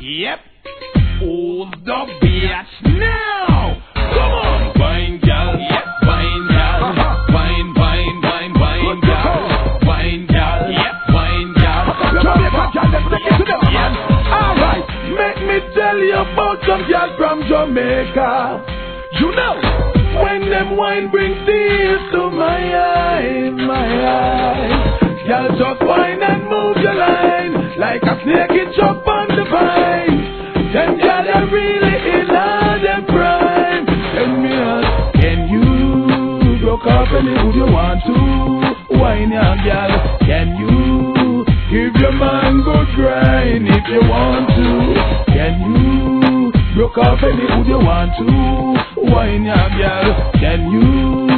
Yep. Hold the bitch now. Come on. Wine, gal. Yep. Wine, gal. Wine, wine, wine, wine, gal. Wine, gal. Yep. Wine, gal. Jamaica gal, let's take it to them. Yep. Alright, make me tell you about some gal from Jamaica. You know, when them wine brings tears to my eyes. Gal just wine and move your line like a snake it jump on the vine. Them gal are really in all them prime. Tell me can you broke off any would you want to? Wine young gal, can you give your man good grind if you want to? Can you broke off any would you want to? Wine young gal, can you